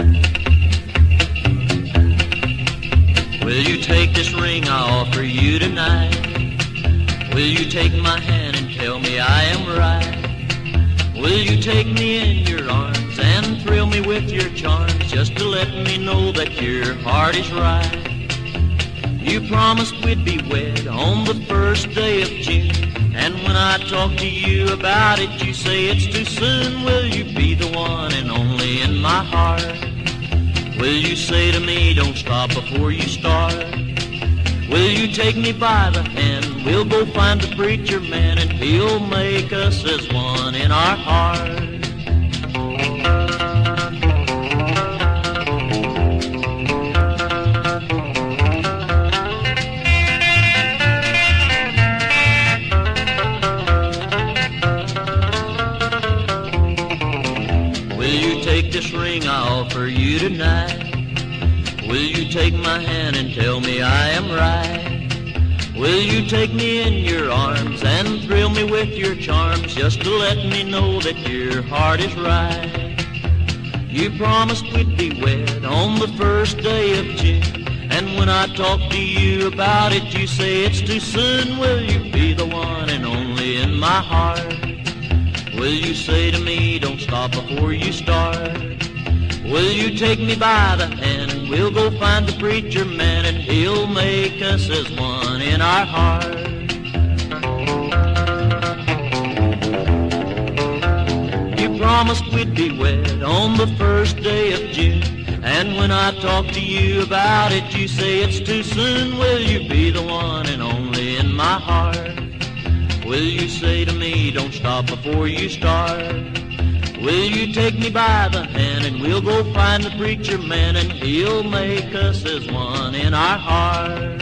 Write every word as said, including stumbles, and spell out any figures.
Will you take this ring I offer you tonight? Will you take my hand and tell me I am right? Will you take me in your arms and thrill me with your charms, just to let me know that your heart is right? You promised we'd be wed on the first day of June, and when I talk to you about it, you say it's too soon. Will you be the one and only in my heart? Will you say to me, don't stop before you start? Will you take me by the hand? We'll go find the preacher man, and he'll make us as one in our heart. Will you take this ring I offer you tonight? Will you take my hand and tell me I am right? Will you take me in your arms and thrill me with your charms, just to let me know that your heart is right? You promised we'd be wed on the first day of June, and when I talk to you about it, you say it's too soon. Will you be the one and only in my heart? Will you say to me, don't stop before you start? Will you take me by the hand, and we'll go find the preacher man, and he'll make us as one in our heart? You promised we'd be wed on the first day of June, and when I talk to you about it, you say it's too soon. Will you be the one and only in my heart? Will you say to me, don't stop before you start? Will you take me by the hand, and we'll go find the preacher man, and he'll make us as one in our heart?